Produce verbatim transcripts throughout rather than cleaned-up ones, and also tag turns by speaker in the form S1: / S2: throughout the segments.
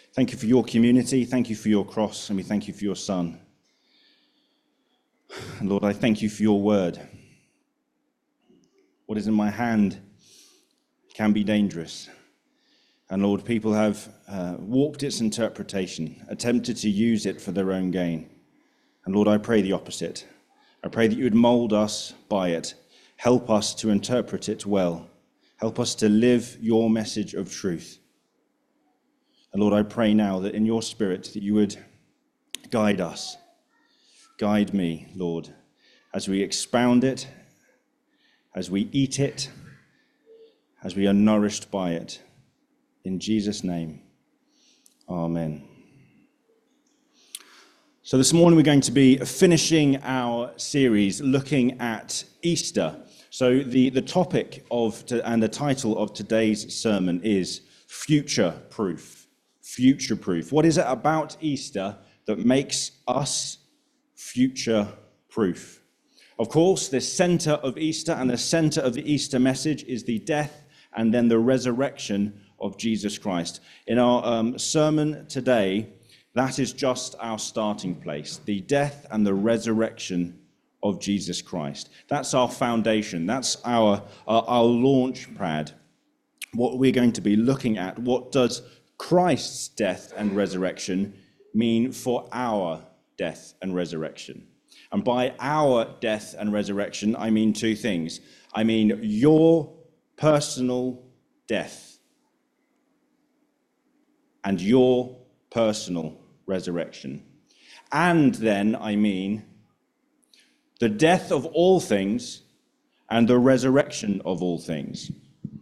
S1: Thank you for your community. Thank you for your cross. And we thank you for your Son. And Lord, I thank you for your word. What is in my hand can be dangerous. And Lord, people have uh, walked its interpretation, attempted to use it for their own gain. And Lord, I pray the opposite. I pray that you would mold us by it. Help us to interpret it well. Help us to live your message of truth. And Lord, I pray now that in your Spirit that you would guide us. Guide me, Lord, as we expound it, as we eat it, as we are nourished by it. In Jesus' name, amen. So this morning we're going to be finishing our series looking at Easter. So the, the topic of and the title of today's sermon is Future Proof. Future Proof. What is it about Easter that makes us future proof? Of course, the center of Easter and the center of the Easter message is the death and then the resurrection of Jesus Christ. In our um, sermon today, that is just our starting place, the death and the resurrection of Jesus Christ. That's our foundation. That's our, our, our launch pad. What we're going to be looking at, what does Christ's death and resurrection mean for our death and resurrection? And by our death and resurrection, I mean two things. I mean your personal death and your personal resurrection. And then I mean the death of all things and the resurrection of all things.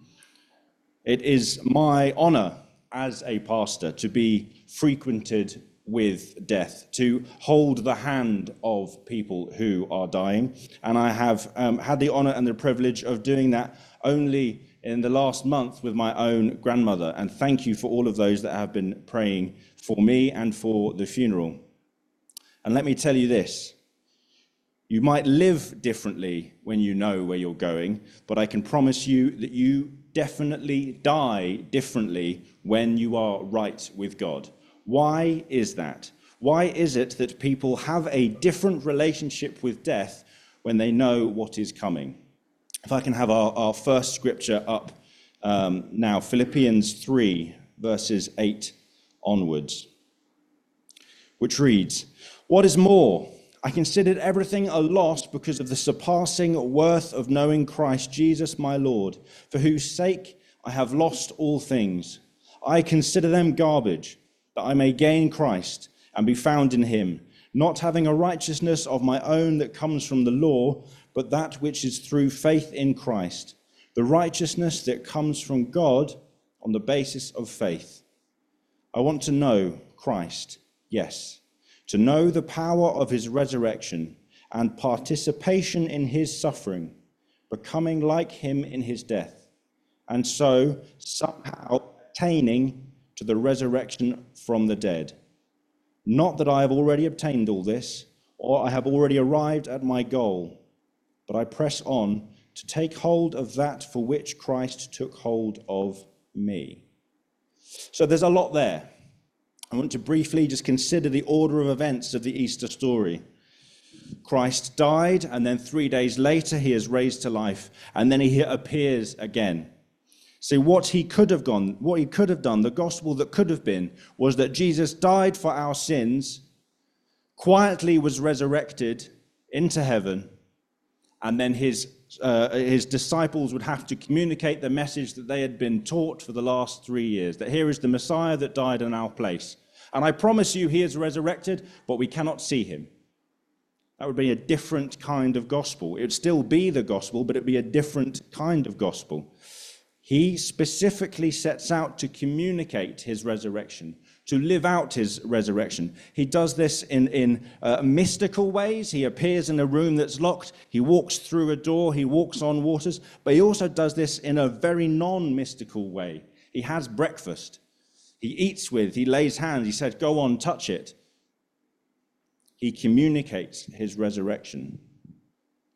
S1: It is my honor as a pastor to be frequented with death, to hold the hand of people who are dying. And I have um, had the honor and the privilege of doing that only in the last month with my own grandmother. And thank you for all of those that have been praying for me and for the funeral. And let me tell you this, you might live differently when you know where you're going, but I can promise you that you definitely die differently when you are right with God. Why is that? Why is it that people have a different relationship with death when they know what is coming? If I can have our, our first scripture up um, now, Philippians three, verses eight onwards, which reads, "What is more, I considered everything a loss because of the surpassing worth of knowing Christ Jesus my Lord, for whose sake I have lost all things. I consider them garbage, that I may gain Christ and be found in him, not having a righteousness of my own that comes from the law, but that which is through faith in Christ, the righteousness that comes from God on the basis of faith. I want to know Christ, yes, to know the power of his resurrection and participation in his suffering, becoming like him in his death, and so somehow attaining to the resurrection from the dead. Not that I have already obtained all this, or I have already arrived at my goal, but I press on to take hold of that for which Christ took hold of me." So there's a lot there. I want to briefly just consider the order of events of the Easter story. Christ died, and then three days later he is raised to life, and then he appears again. See, what he could have gone, what he could have done, the gospel that could have been, was that Jesus died for our sins, quietly was resurrected into heaven, and then his uh, his disciples would have to communicate the message that they had been taught for the last three years, that here is the Messiah that died in our place. And I promise you he is resurrected, but we cannot see him. That would be a different kind of gospel. It would still be the gospel, but it would be a different kind of gospel. He specifically sets out to communicate his resurrection, to live out his resurrection. He does this in, in uh, mystical ways. He appears in a room that's locked. He walks through a door. He walks on waters. But he also does this in a very non-mystical way. He has breakfast. He eats with, he lays hands. He said, "Go on, touch it." He communicates his resurrection.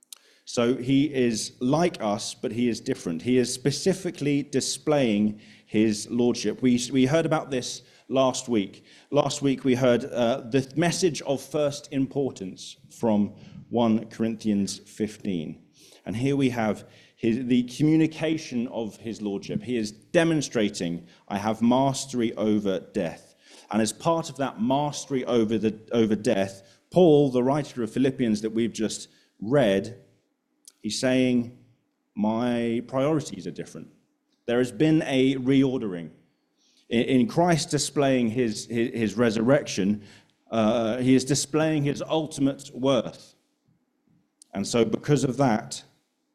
S1: So he is like us, but he is different. He is specifically displaying his lordship. We, we heard about this last week. Last week we heard uh, the message of first importance from First Corinthians fifteen. And here we have his, the communication of his lordship. He is demonstrating, I have mastery over death. And as part of that mastery over, the, over death, Paul, the writer of Philippians that we've just read, he's saying, my priorities are different. There has been a reordering. In, in Christ displaying his, his, his resurrection, uh, he is displaying his ultimate worth. And so because of that,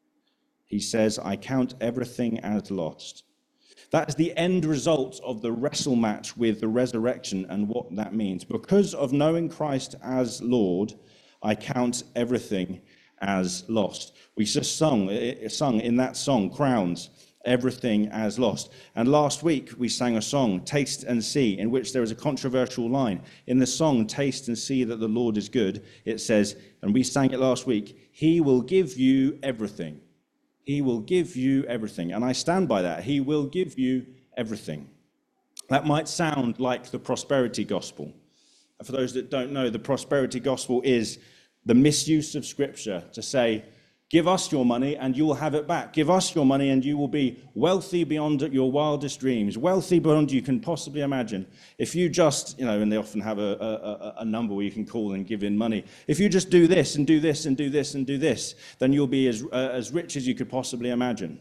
S1: he says, I count everything as lost. That is the end result of the wrestle match with the resurrection and what that means. Because of knowing Christ as Lord, I count everything as lost. We just sung, sung in that song, Crowns, everything as lost. And last week we sang a song, Taste and See, in which there is a controversial line. In the song, Taste and See that the Lord is good, it says, and we sang it last week, He will give you everything. He will give you everything. And I stand by that. He will give you everything. That might sound like the prosperity gospel. And for those that don't know, the prosperity gospel is the misuse of Scripture to say, give us your money and you will have it back. Give us your money and you will be wealthy beyond your wildest dreams, wealthy beyond you can possibly imagine. If you just, you know, and they often have a, a, a number where you can call and give in money. If you just do this and do this and do this and do this, then you'll be as, uh, as rich as you could possibly imagine.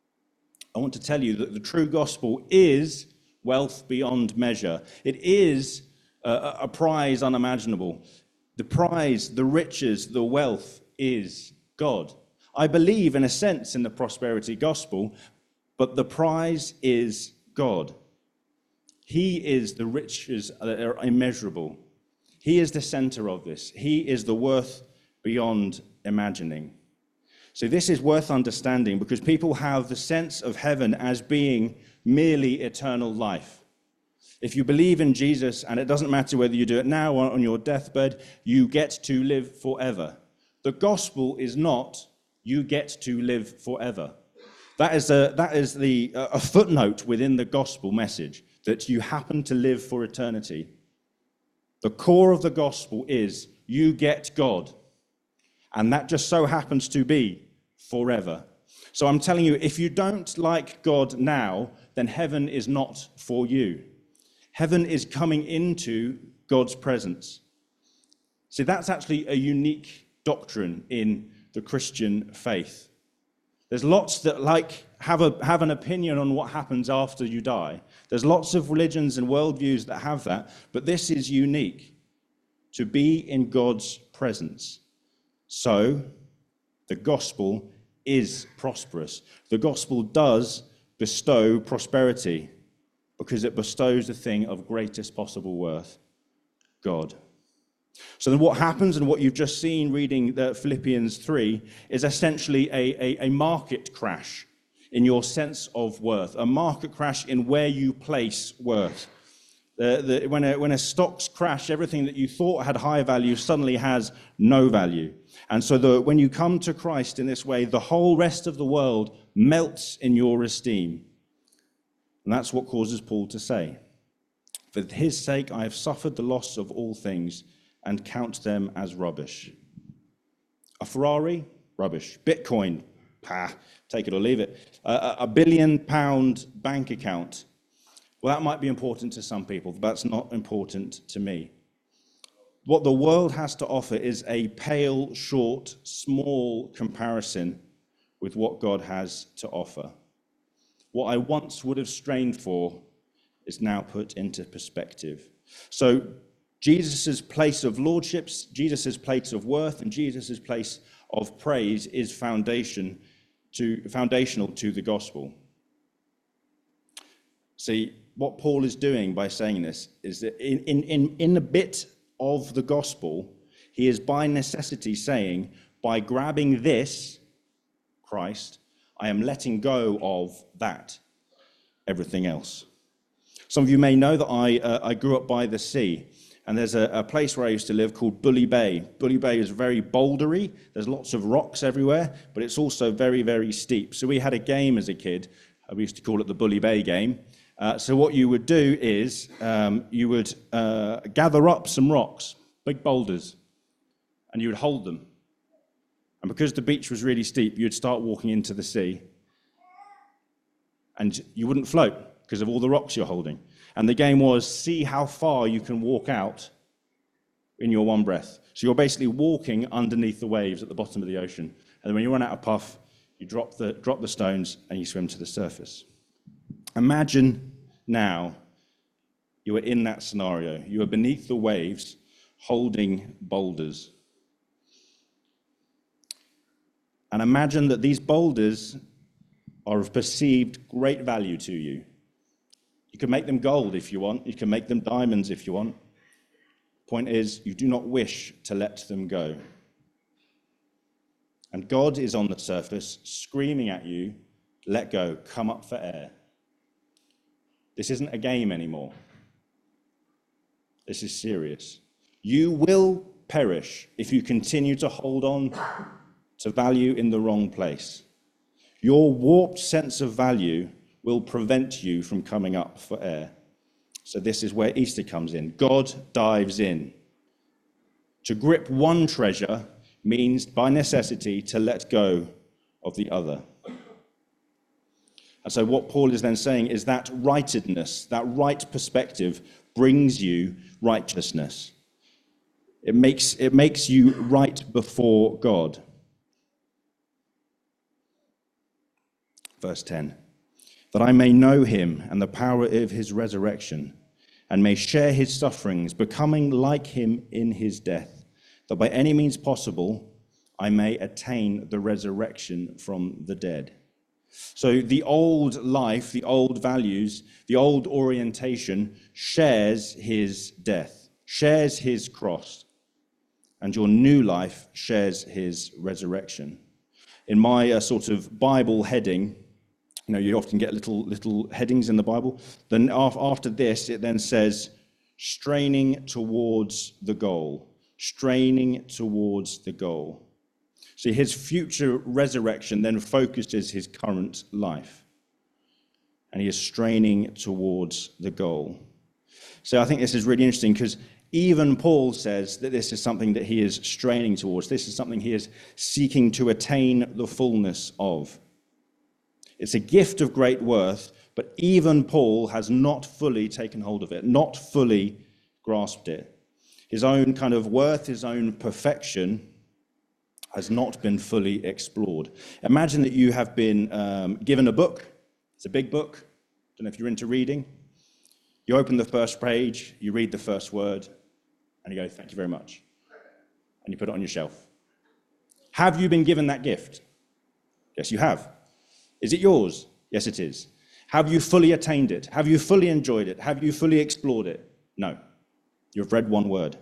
S1: I want to tell you that the true gospel is wealth beyond measure. It is a, a prize unimaginable. The prize, the riches, the wealth is God. I believe in a sense in the prosperity gospel, but the prize is God. He is the riches that are immeasurable. He is the center of this. He is the worth beyond imagining. So this is worth understanding because people have the sense of heaven as being merely eternal life. If you believe in Jesus, and it doesn't matter whether you do it now or on your deathbed, you get to live forever. The gospel is not, you get to live forever. That is a, that is the, a footnote within the gospel message, that you happen to live for eternity. The core of the gospel is, you get God. And that just so happens to be forever. So I'm telling you, if you don't like God now, then heaven is not for you. Heaven is coming into God's presence. See, that's actually a unique doctrine in the Christian faith. There's lots that like have a have an opinion on what happens after you die. There's lots of religions and worldviews that have that, but this is unique, to be in God's presence. So the gospel is prosperous. The gospel does bestow prosperity because it bestows the thing of greatest possible worth, God. So then what happens, and what you've just seen reading the Philippians three, is essentially a, a, a market crash in your sense of worth, a market crash in where you place worth. Uh, the, when, a, when a stocks crash, everything that you thought had high value suddenly has no value. And so the, when you come to Christ in this way, the whole rest of the world melts in your esteem. And that's what causes Paul to say, for his sake I have suffered the loss of all things, and count them as rubbish. A Ferrari? Rubbish. Bitcoin? Pah, take it or leave it. A, a billion pound bank account? Well, that might be important to some people, but that's not important to me. What the world has to offer is a pale, short, small comparison with what God has to offer. What I once would have strained for is now put into perspective. So Jesus' place of lordship, Jesus' place of worth, and Jesus' place of praise is foundation to, foundational to the gospel. See, what Paul is doing by saying this is that in, in, in the bit of the gospel, he is by necessity saying, by grabbing this, Christ, I am letting go of that, everything else. Some of you may know that I, uh, I grew up by the sea. And there's a, a place where I used to live called Bully Bay. Bully Bay is very bouldery. There's lots of rocks everywhere, but it's also very, very steep. So we had a game as a kid. We used to call it the Bully Bay game. Uh, so what you would do is um, you would uh, gather up some rocks, big boulders, and you would hold them. And because the beach was really steep, you'd start walking into the sea. And you wouldn't float because of all the rocks you're holding. And the game was see how far you can walk out in your one breath. So you're basically walking underneath the waves at the bottom of the ocean. And when you run out of puff, you drop the, drop the stones and you swim to the surface. Imagine now you are in that scenario. You are beneath the waves holding boulders. And imagine that these boulders are of perceived great value to you. You can make them gold if you want. You can make them diamonds if you want. Point is, you do not wish to let them go. And God is on the surface screaming at you, let go, come up for air. This isn't a game anymore. This is serious. You will perish if you continue to hold on to value in the wrong place. Your warped sense of value will prevent you from coming up for air. So this is where Easter comes in. God dives in. To grip one treasure means, by necessity, to let go of the other. And so what Paul is then saying is that rightedness, that right perspective, brings you righteousness. It makes, it makes you right before God. Verse ten, that I may know him and the power of his resurrection, and may share his sufferings, becoming like him in his death, that by any means possible I may attain the resurrection from the dead. So the old life, the old values, the old orientation shares his death, shares his cross, and your new life shares his resurrection. In my uh, sort of Bible heading, you know, you often get little little headings in the Bible. Then after this, it then says, straining towards the goal, straining towards the goal. See, his future resurrection then focuses his current life. And he is straining towards the goal. So I think this is really interesting because even Paul says that this is something that he is straining towards. This is something he is seeking to attain the fullness of. It's a gift of great worth, but even Paul has not fully taken hold of it, not fully grasped it. His own kind of worth, his own perfection has not been fully explored. Imagine that you have been um, given a book. It's a big book. I don't know if you're into reading. You open the first page, you read the first word, and you go, thank you very much. And you put it on your shelf. Have you been given that gift? Yes, you have. Is it yours? Yes, it is. Have you fully attained it? Have you fully enjoyed it? Have you fully explored it? No. You've read one word.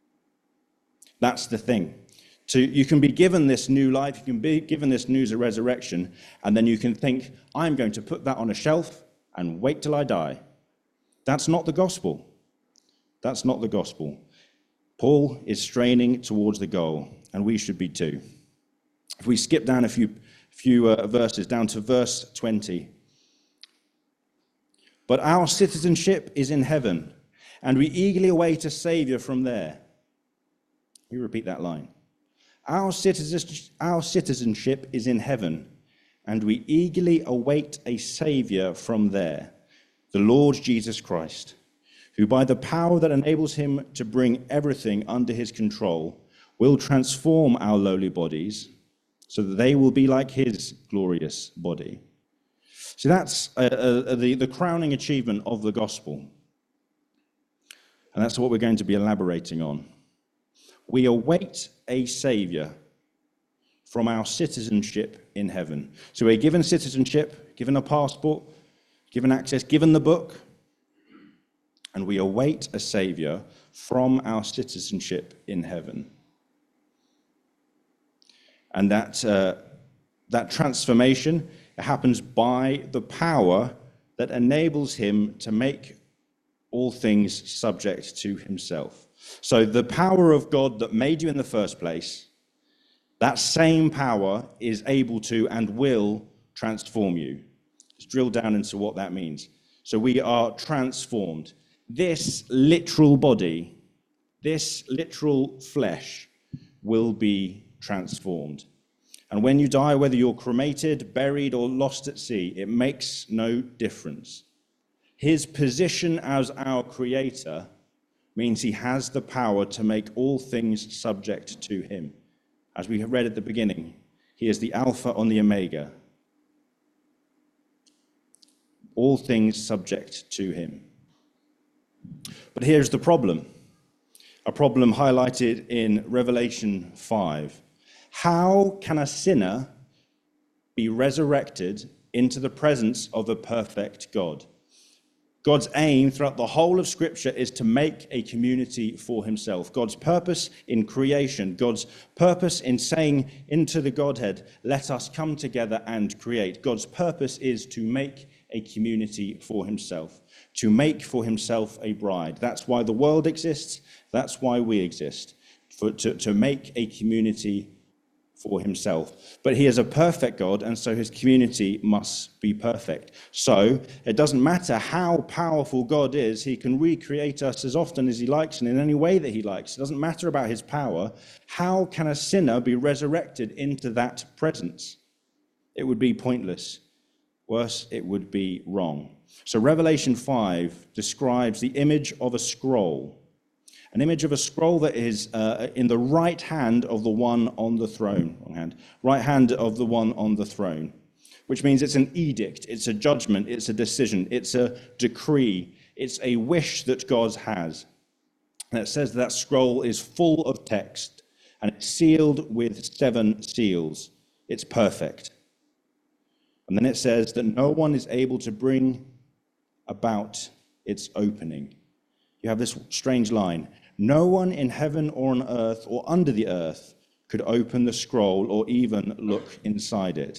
S1: That's the thing. So you can be given this new life, you can be given this news of resurrection, and then you can think, I'm going to put that on a shelf and wait till I die. That's not the gospel. That's not the gospel. Paul is straining towards the goal, and we should be too. If we skip down a few, few uh, verses, down to verse twenty. But our citizenship is in heaven, and we eagerly await a Savior from there. We repeat that line. Our citizenship is in heaven, and we eagerly await a Savior from there, the Lord Jesus Christ, who by the power that enables him to bring everything under his control will transform our lowly bodies so that they will be like his glorious body. So that's uh, uh, the, the crowning achievement of the gospel. And that's what we're going to be elaborating on. We await a Savior from our citizenship in heaven. So we're given citizenship, given a passport, given access, given the book, and we await a Savior from our citizenship in heaven. And that, uh, that transformation happens by the power that enables him to make all things subject to himself. So the power of God that made you in the first place, that same power is able to and will transform you. Let's drill down into what that means. So we are transformed. This literal body, this literal flesh will be transformed. And when you die, whether you're cremated, buried, or lost at sea, it makes no difference. His position as our creator means he has the power to make all things subject to him. As we read at the beginning, he is the Alpha and the Omega. All things subject to him. But here's the problem. A problem highlighted in Revelation five. How can a sinner be resurrected into the presence of a perfect God? God's aim throughout the whole of Scripture is to make a community for himself. God's purpose in creation, God's purpose in saying into the Godhead, let us come together and create. God's purpose is to make a community for himself, to make for himself a bride. That's why the world exists. That's why we exist, for, to, to make a community for himself. But he is a perfect God, and so his community must be perfect. So it doesn't matter how powerful God is, he can recreate us as often as he likes and in any way that he likes. It doesn't matter about his power. How can a sinner be resurrected into that presence? It would be pointless. Worse, it would be wrong. So Revelation five describes the image of a scroll, an image of a scroll that is uh, in the right hand of the one on the throne, wrong hand, right hand of the one on the throne, which means it's an edict, it's a judgment, it's a decision, it's a decree, it's a wish that God has. And it says that scroll is full of text and it's sealed with seven seals. It's perfect. And then it says that no one is able to bring about its opening. You have this strange line. No one in heaven or on earth or under the earth could open the scroll or even look inside it.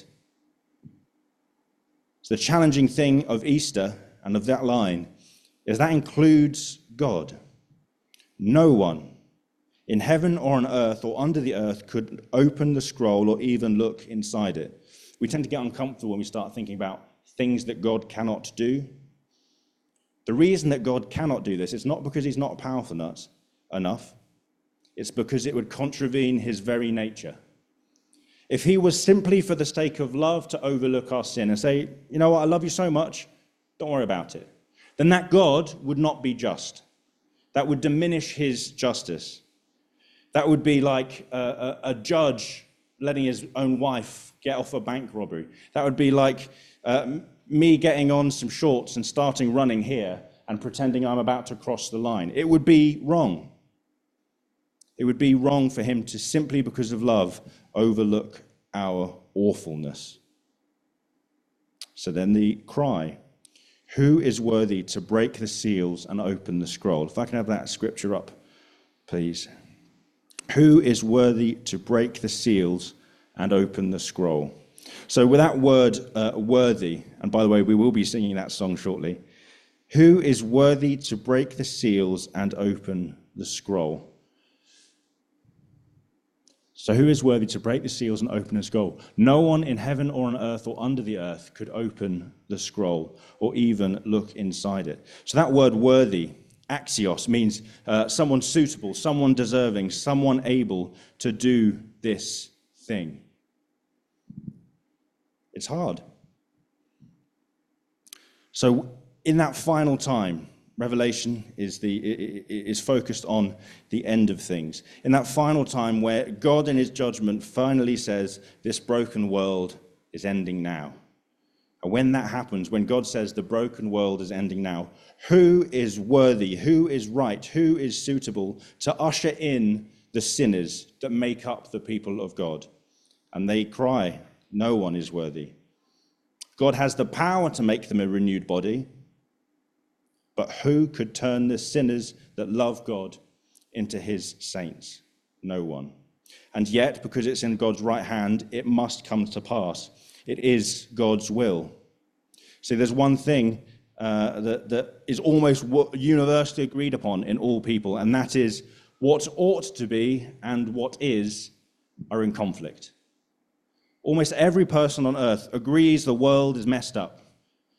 S1: So the challenging thing of Easter and of that line is that includes God. No one in heaven or on earth or under the earth could open the scroll or even look inside it. We tend to get uncomfortable when we start thinking about things that God cannot do. The reason that God cannot do this is not because he's not powerful enough. It's because it would contravene his very nature. If he was simply for the sake of love to overlook our sin and say, you know what, I love you so much, don't worry about it, then that God would not be just. That would diminish his justice. That would be like a, a, a judge letting his own wife get off a bank robbery. That would be like uh, me getting on some shorts and starting running here and pretending I'm about to cross the line. It would be wrong. It would be wrong for him to simply because of love overlook our awfulness. So then the cry, who is worthy to break the seals and open the scroll? If I can have that scripture up, please. Who is worthy to break the seals and open the scroll? So with that word, uh, worthy, and by the way, we will be singing that song shortly. Who is worthy to break the seals and open the scroll? So who is worthy to break the seals and open the scroll? No one in heaven or on earth or under the earth could open the scroll or even look inside it. So that word worthy, axios, means uh, someone suitable, someone deserving, someone able to do this thing. It's hard. So in that final time, Revelation is the is focused on the end of things. In that final time where God in his judgment finally says, this broken world is ending now. And when that happens, when God says the broken world is ending now, who is worthy, who is right, who is suitable to usher in the sinners that make up the people of God? And they cry, no one is worthy. God has the power to make them a renewed body, but who could turn the sinners that love God into his saints? No one. And yet, because it's in God's right hand, it must come to pass. It is God's will. See, there's one thing uh, that, that is almost universally agreed upon in all people, and that is what ought to be and what is are in conflict. Almost every person on earth agrees the world is messed up.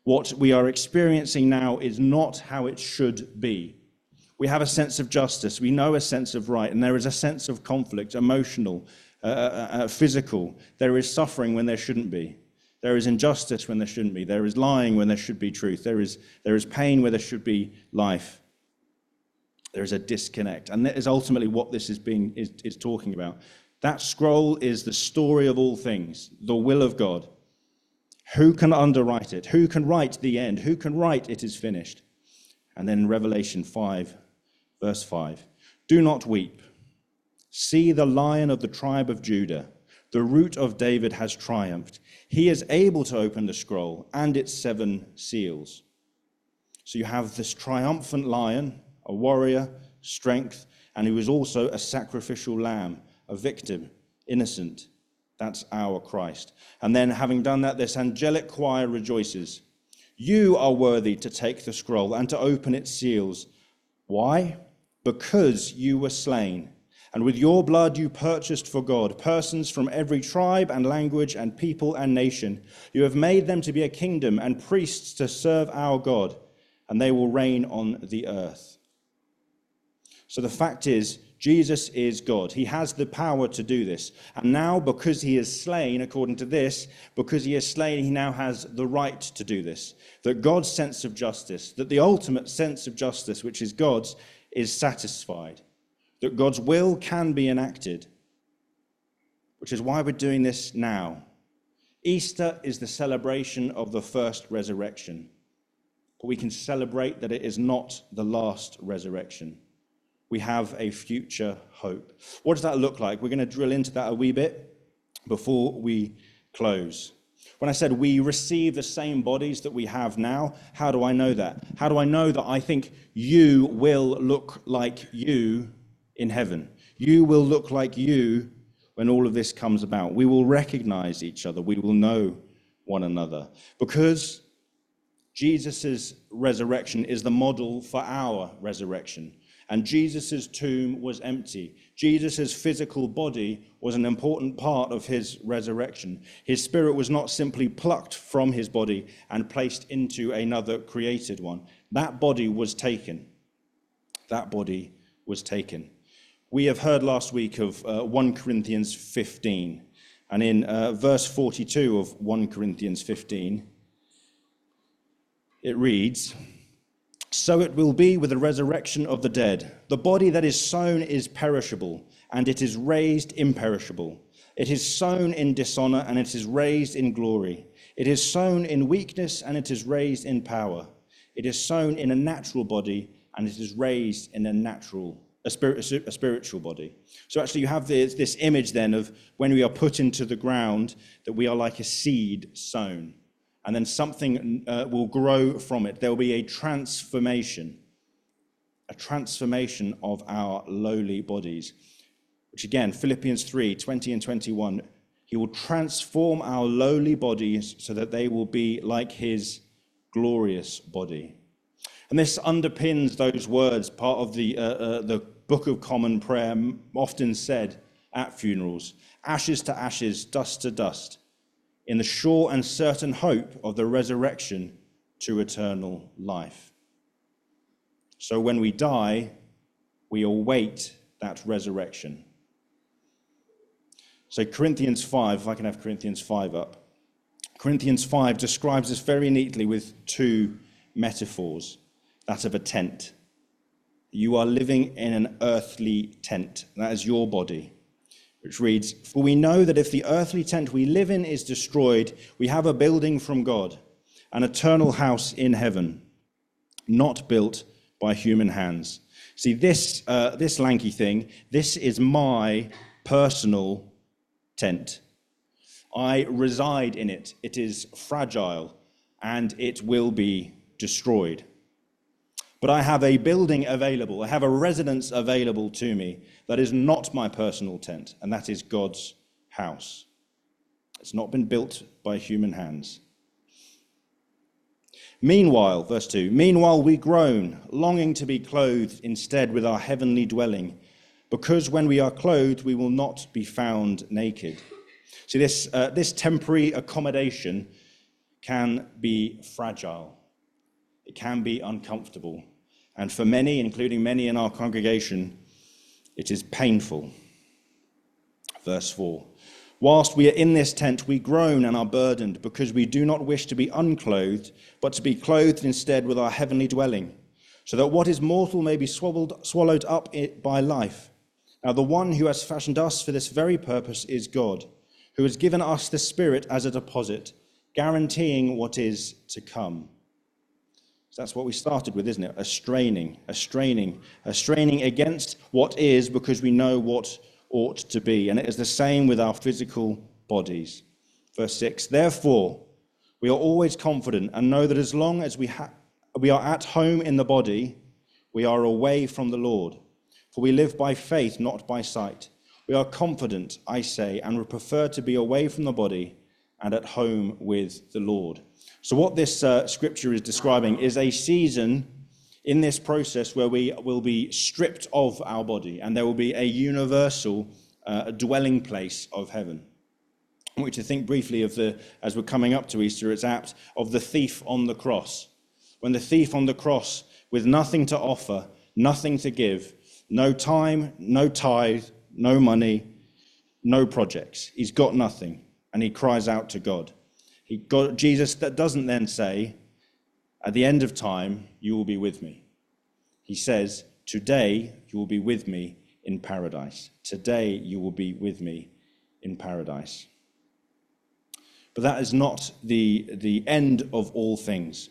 S1: What we are experiencing now is not how it should be. We have a sense of justice, we know a sense of right, and there is a sense of conflict, emotional, uh, uh, uh, physical. There is suffering when there shouldn't be. There is injustice when there shouldn't be. There is lying when there should be truth. There is, there is pain where there should be life. There is a disconnect. And that is ultimately what this is being is, is talking about. That scroll is the story of all things, the will of God. Who can underwrite it? Who can write the end? Who can write it is finished? And then Revelation five, verse five. Do not weep. See, the Lion of the tribe of Judah, the Root of David, has triumphed. He is able to open the scroll and its seven seals. So you have this triumphant lion, a warrior, strength, and he was also a sacrificial lamb, a victim, innocent. That's our Christ. And then having done that, this angelic choir rejoices. You are worthy to take the scroll and to open its seals. Why? Because you were slain. And with your blood you purchased for God persons from every tribe and language and people and nation. You have made them to be a kingdom and priests to serve our God, and they will reign on the earth. So the fact is, Jesus is God. He has the power to do this. And now, because he is slain, according to this, because he is slain, he now has the right to do this. That God's sense of justice, that the ultimate sense of justice, which is God's, is satisfied. That God's will can be enacted, which is why we're doing this now. Easter is the celebration of the first resurrection, but we can celebrate that it is not the last resurrection. We have a future hope. What does that look like? We're going to drill into that a wee bit before we close. When I said we receive the same bodies that we have now, how do I know that? How do I know that I think you will look like you in heaven? You will look like you when all of this comes about. We will recognize each other. We will know one another. Because Jesus' resurrection is the model for our resurrection. And Jesus' tomb was empty. Jesus' physical body was an important part of his resurrection. His spirit was not simply plucked from his body and placed into another created one. That body was taken. That body was taken. We have heard last week of uh, First Corinthians fifteen. And in uh, verse forty-two of First Corinthians fifteen, it reads, "So it will be with the resurrection of the dead. The body that is sown is perishable, and it is raised imperishable. It is sown in dishonor, and it is raised in glory. It is sown in weakness, and it is raised in power. It is sown in a natural body, and it is raised in a natural, a, spirit, a spiritual body." So actually you have this, this image then of when we are put into the ground, that we are like a seed sown. And then something uh, will grow from it. There will be a transformation, a transformation of our lowly bodies. Which again, Philippians three, twenty and twenty-one, he will transform our lowly bodies so that they will be like his glorious body. And this underpins those words, part of the, uh, uh, the Book of Common Prayer, often said at funerals: ashes to ashes, dust to dust, in the sure and certain hope of the resurrection to eternal life. So when we die, we await that resurrection. So Corinthians five, if I can have Corinthians five up. Corinthians five describes this very neatly with two metaphors. That of a tent. You are living in an earthly tent. That is your body. Which reads, "For we know that if the earthly tent we live in is destroyed, we have a building from God, an eternal house in heaven, not built by human hands." See, this uh, this lanky thing, this is my personal tent. I reside in it. It is fragile, and it will be destroyed. But I have a building available, I have a residence available to me that is not my personal tent, and that is God's house. It's not been built by human hands. Meanwhile, verse two, "Meanwhile we groan, longing to be clothed instead with our heavenly dwelling, because when we are clothed we will not be found naked." See, this, uh, this temporary accommodation can be fragile. It can be uncomfortable. And for many, including many in our congregation, it is painful. Verse four. Whilst we are in this tent, we groan and are burdened, because we do not wish to be unclothed, but to be clothed instead with our heavenly dwelling, so that what is mortal may be swallowed, swallowed up by life. Now the one who has fashioned us for this very purpose is God, who has given us the Spirit as a deposit, guaranteeing what is to come. So that's what we started with, isn't it? A straining, a straining, a straining against what is, because we know what ought to be. And it is the same with our physical bodies. Verse six, therefore, we are always confident and know that as long as we, ha- we are at home in the body, we are away from the Lord. For we live by faith, not by sight. We are confident, I say, and would prefer to be away from the body and at home with the Lord. So what this uh, scripture is describing is a season in this process where we will be stripped of our body, and there will be a universal uh, dwelling place of heaven. I want you to think briefly of the, as we're coming up to Easter, it's apt, of the thief on the cross. When the thief on the cross, with nothing to offer, nothing to give, no time, no tithe, no money, no projects. He's got nothing, and he cries out to God. He got Jesus that doesn't then say, at the end of time, you will be with me. He says, today you will be with me in paradise. Today you will be with me in paradise. But that is not the, the end of all things.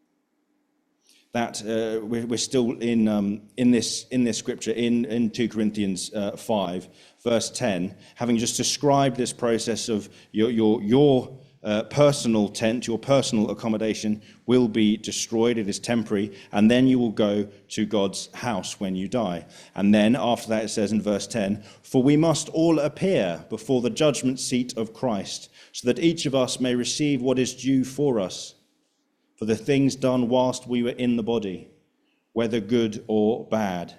S1: That uh, we're, we're still in um, in this in this scripture in in Second Corinthians uh, five, verse ten, having just described this process of your your your uh, personal tent, your personal accommodation will be destroyed. It is temporary, and then you will go to God's house when you die. And then after that, it says in verse ten, "For we must all appear before the judgment seat of Christ, so that each of us may receive what is due for us, for the things done whilst we were in the body, whether good or bad."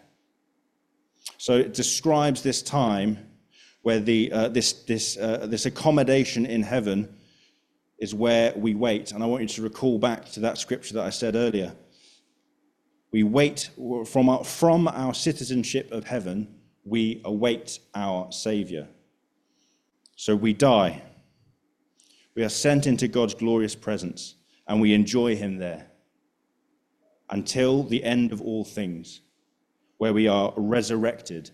S1: So it describes this time where the uh, this this uh, this accommodation in heaven is where we wait. And I want you to recall back to that scripture that I said earlier. We wait from our, from our citizenship of heaven, we await our Savior. So we die. We are sent into God's glorious presence, and we enjoy him there until the end of all things, where we are resurrected.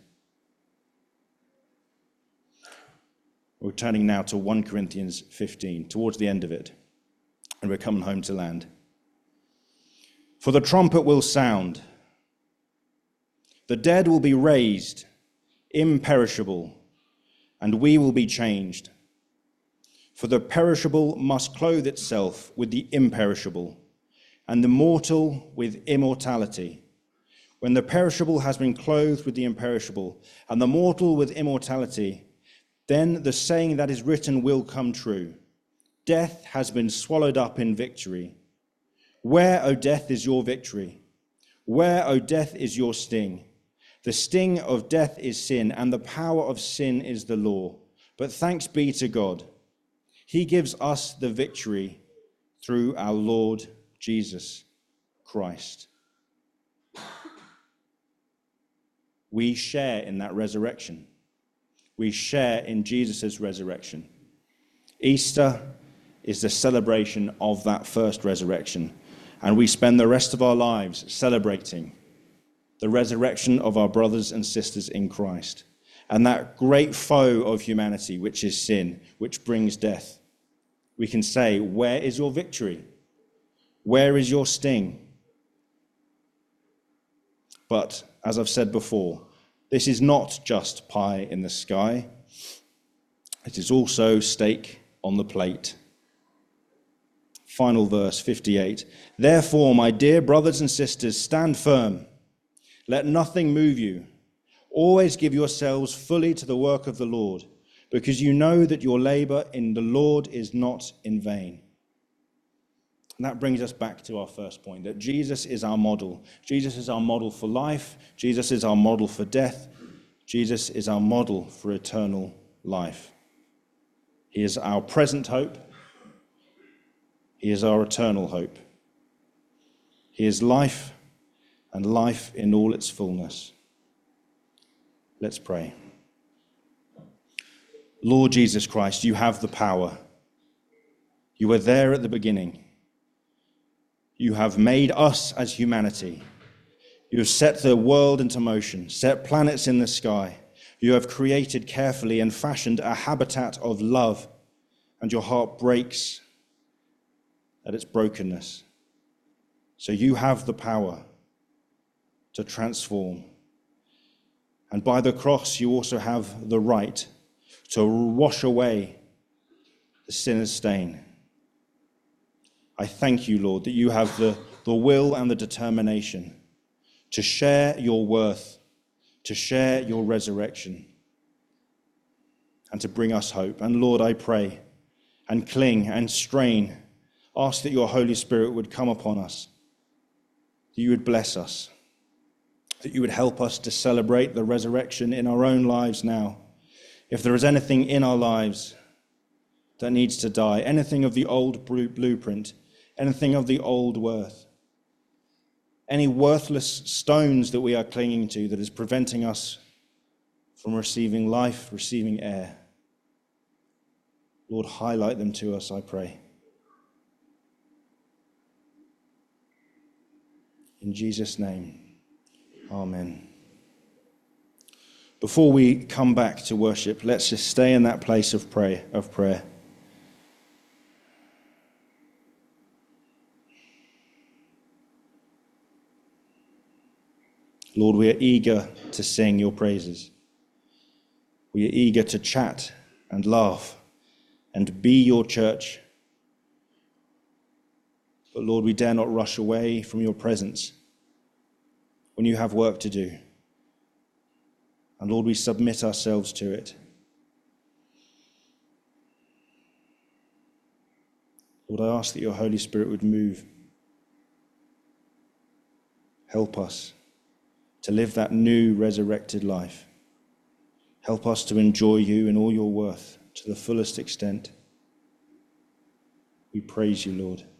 S1: We're turning now to First Corinthians fifteen, towards the end of it, and we're coming home to land. For the trumpet will sound, the dead will be raised, imperishable, and we will be changed. For the perishable must clothe itself with the imperishable, and the mortal with immortality. When the perishable has been clothed with the imperishable, and the mortal with immortality, then the saying that is written will come true. Death has been swallowed up in victory. Where, O death, is your victory? Where, O death, is your sting? The sting of death is sin, and the power of sin is the law. But thanks be to God. He gives us the victory through our Lord Jesus Christ. We share in that resurrection. We share in Jesus' resurrection. Easter is the celebration of that first resurrection, and we spend the rest of our lives celebrating the resurrection of our brothers and sisters in Christ, and that great foe of humanity, which is sin, which brings death. We can say, where is your victory? Where is your sting? But, as I've said before, this is not just pie in the sky. It is also steak on the plate. Final verse, fifty-eight. Therefore, my dear brothers and sisters, stand firm. Let nothing move you. Always give yourselves fully to the work of the Lord, because you know that your labor in the Lord is not in vain. And that brings us back to our first point, that Jesus is our model. Jesus is our model for life. Jesus is our model for death. Jesus is our model for eternal life. He is our present hope. He is our eternal hope. He is life and life in all its fullness. Let's pray. Lord Jesus Christ, you have the power. You were there at the beginning. You have made us as humanity. You have set the world into motion, set planets in the sky. You have created carefully and fashioned a habitat of love, and your heart breaks at its brokenness. So you have the power to transform. And by the cross, you also have the right to wash away the sinner's stain. I thank you, Lord, that you have the, the will and the determination to share your worth, to share your resurrection, and to bring us hope. And Lord, I pray and cling and strain, ask that your Holy Spirit would come upon us, that you would bless us, that you would help us to celebrate the resurrection in our own lives now. If there is anything in our lives that needs to die, anything of the old blueprint, anything of the old worth, any worthless stones that we are clinging to that is preventing us from receiving life, receiving air, Lord, highlight them to us, I pray. In Jesus' name, amen. Before we come back to worship, let's just stay in that place of prayer. Of prayer. Lord, we are eager to sing your praises. We are eager to chat and laugh and be your church. But Lord, we dare not rush away from your presence when you have work to do. And Lord, we submit ourselves to it. Lord, I ask that your Holy Spirit would move. Help us to live that new resurrected life. Help us to enjoy you in all your worth to the fullest extent. We praise you, Lord.